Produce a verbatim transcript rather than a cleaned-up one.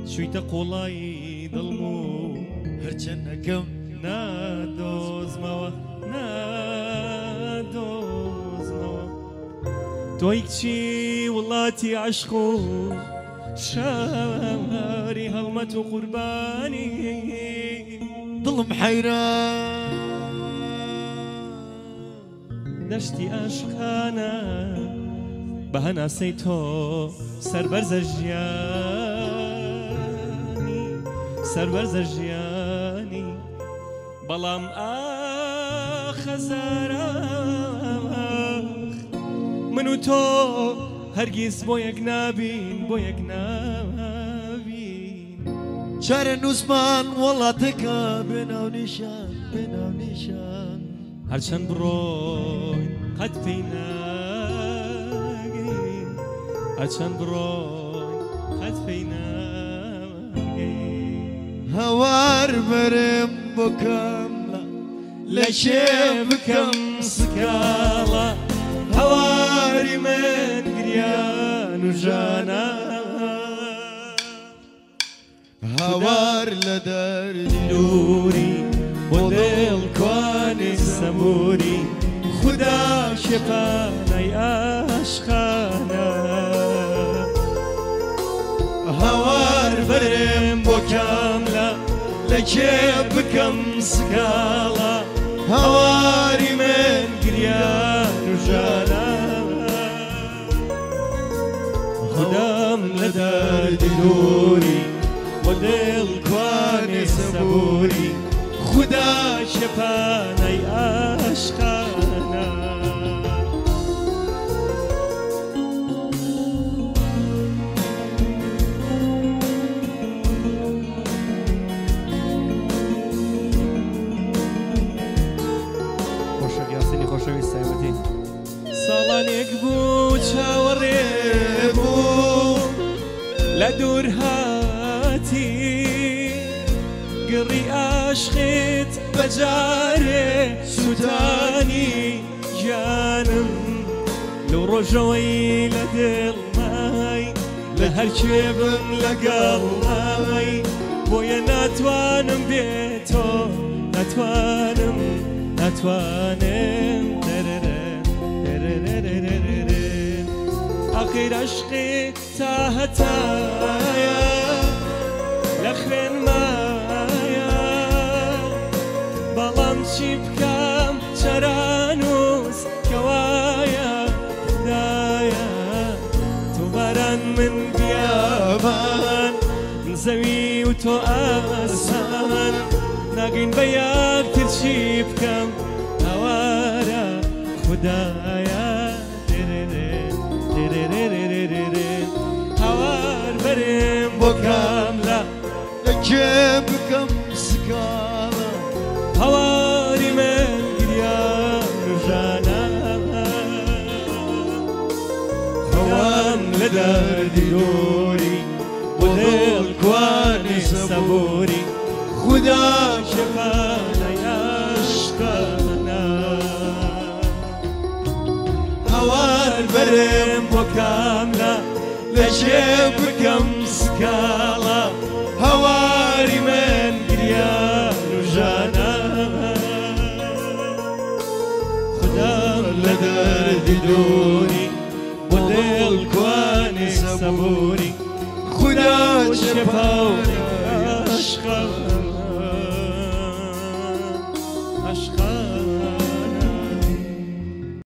شويتە قوڵایی دڵم و هەرچەندەکەم نادۆزمەوە نادۆزمەوە تۆی کچی وڵاتی عەشق و شاری هەڵمەت و قوربانی دڵم حەیران دەشتی عەشقانە بە هەناسەی تۆ سەربەرزە ژیانی سەربەرزە ژیانی بەڵام ئاخ هەزارە من و تۆ هەرگیز بۆ یەک نابین بۆ یەک نابین چارە نووسمان وڵاتەکە بێناو نیشان بێناو نیشان هەرچەند بڕۆی قەت پێی ناگەین هەرچەند بڕۆی قەت پێی ناگەین هەوار بەرم بۆ کەمڵە لە شێ بکەم سکاڵە هەواری من گریان و ژانە هەوار لە دەردی دووری بۆ دڵکوانی سەبووری خدا شێپانەی عاشقانە هەوار بەرم بۆ کاملە لە کێ بکەم سکاڵە هەواری من گریان و ژانە خودام لە دەردی دووری بۆ دڵکوانی سەبووری خدا شێپانەی عاشقانە خۆشەویستنی خۆشەویست سایبەتی ساڵانێک بوو چاوەڕێ بوو لە دوور هاتی گڕی عاشقت بەجارێ سووتانی گیانم لەو ڕۆژەوەی لە دڵمای لە هەرکوێ بم لەگەڵمای بۆیە ناتوانم بێتۆ ناتوانم ناتوانم ئاخیر عەشقی تا هەتایە لە خوێن مایە بەڵام چی بکەم چەرانوس کەوایە خدایە تۆ باران من بیابان من زەوی و تۆ ئاسمان ناگەین بە یەکتر چی بکەم هەوارە خدایە هەوار بەرم بۆ کاملە لە کێ بکەم سکاڵە هەواری من گریان و ژانە خەوام لە دەردی دووری بۆ دڵکوانی سەبووری خدا شێپانەی عاشقانە هەوار بەرم بۆ کاملە لە کێ بکەم سکاڵە هەواری من گریان و ژانە خودام لە دەردی دووری بۆ دڵکوانی سەبووری خدا شێپانەی عاشقانە عاشقانە